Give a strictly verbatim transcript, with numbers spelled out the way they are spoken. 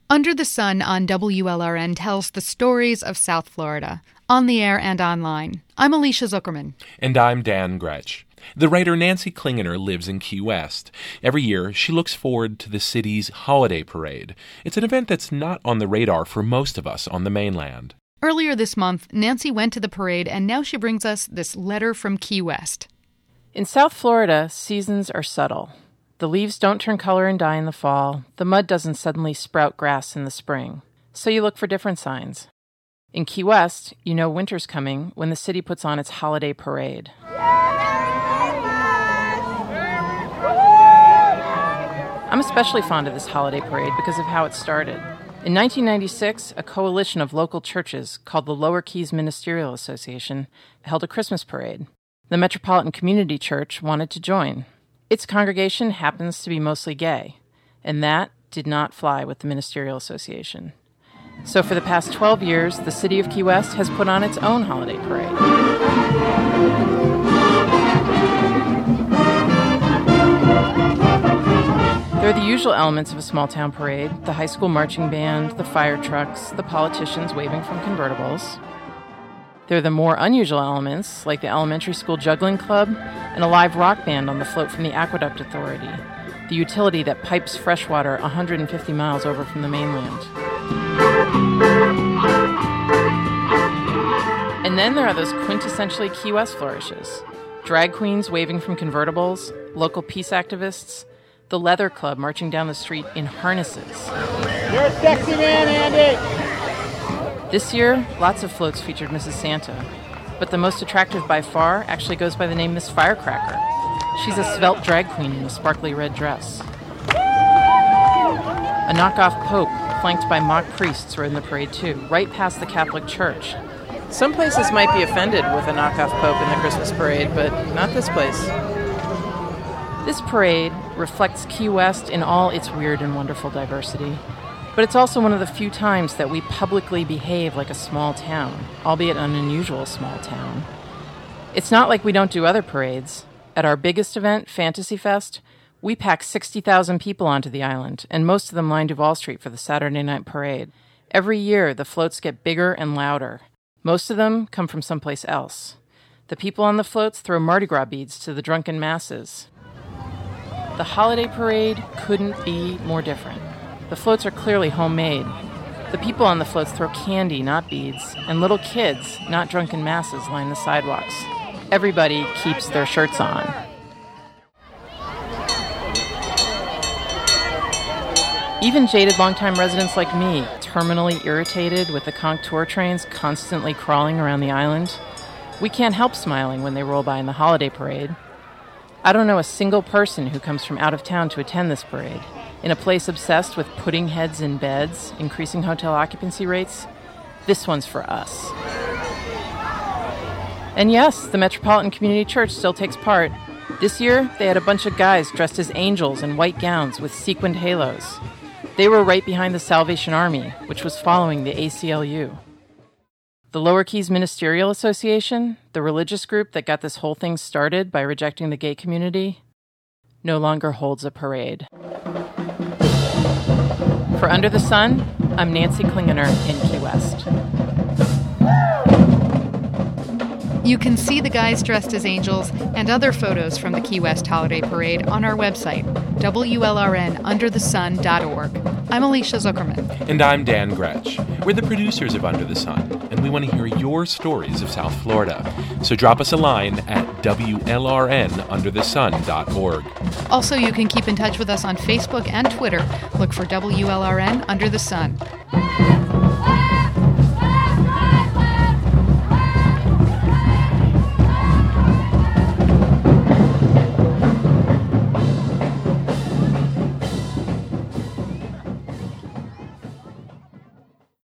Under the Sun on W L R N tells the stories of South Florida, on the air and online. I'm Alicia Zuckerman. And I'm Dan Gretsch. The writer Nancy Klingener lives in Key West. Every year, she looks forward to the city's holiday parade. It's an event that's not on the radar for most of us on the mainland. Earlier this month, Nancy went to the parade, and now she brings us this letter from Key West. In South Florida, seasons are subtle. The leaves don't turn color and die in the fall. The mud doesn't suddenly sprout grass in the spring. So you look for different signs. In Key West, you know winter's coming when the city puts on its holiday parade. I'm especially fond of this holiday parade because of how it started. In nineteen ninety-six, a coalition of local churches called the Lower Keys Ministerial Association held a Christmas parade. The Metropolitan Community Church wanted to join. Its congregation happens to be mostly gay, and that did not fly with the Ministerial Association. So for the past twelve years, the city of Key West has put on its own holiday parade. There are the usual elements of a small-town parade: the high school marching band, the fire trucks, the politicians waving from convertibles. There are the more unusual elements, like the elementary school juggling club and a live rock band on the float from the Aqueduct Authority, the utility that pipes fresh water one hundred fifty miles over from the mainland. And then there are those quintessentially Key West flourishes: drag queens waving from convertibles, local peace activists, the Leather Club marching down the street in harnesses. You're a sexy man, Andy! This year, lots of floats featured Missus Santa, but the most attractive by far actually goes by the name Miss Firecracker. She's a svelte drag queen in a sparkly red dress. A knockoff pope, flanked by mock priests, rode in the parade too, right past the Catholic Church. Some places might be offended with a knockoff pope in the Christmas parade, but not this place. This parade reflects Key West in all its weird and wonderful diversity. But it's also one of the few times that we publicly behave like a small town, albeit an unusual small town. It's not like we don't do other parades. At our biggest event, Fantasy Fest, we pack sixty thousand people onto the island, and most of them line Duval Street for the Saturday night parade. Every year, the floats get bigger and louder. Most of them come from someplace else. The people on the floats throw Mardi Gras beads to the drunken masses. The holiday parade couldn't be more different. The floats are clearly homemade. The people on the floats throw candy, not beads, and little kids, not drunken masses, line the sidewalks. Everybody keeps their shirts on. Even jaded longtime residents like me, terminally irritated with the conch tour trains constantly crawling around the island, we can't help smiling when they roll by in the holiday parade. I don't know a single person who comes from out of town to attend this parade. In a place obsessed with putting heads in beds, increasing hotel occupancy rates, this one's for us. And yes, the Metropolitan Community Church still takes part. This year, they had a bunch of guys dressed as angels in white gowns with sequined halos. They were right behind the Salvation Army, which was following the A C L U. The Lower Keys Ministerial Association, the religious group that got this whole thing started by rejecting the gay community, no longer holds a parade. For Under the Sun, I'm Nancy Klingener in Key West. You can see the guys dressed as angels and other photos from the Key West Holiday Parade on our website, W L R N under the sun dot org. I'm Alicia Zuckerman. And I'm Dan Gretsch. We're the producers of Under the Sun, and we want to hear your stories of South Florida. So drop us a line at W L R N under the sun dot org. Also, you can keep in touch with us on Facebook and Twitter. Look for W L R N Under the Sun.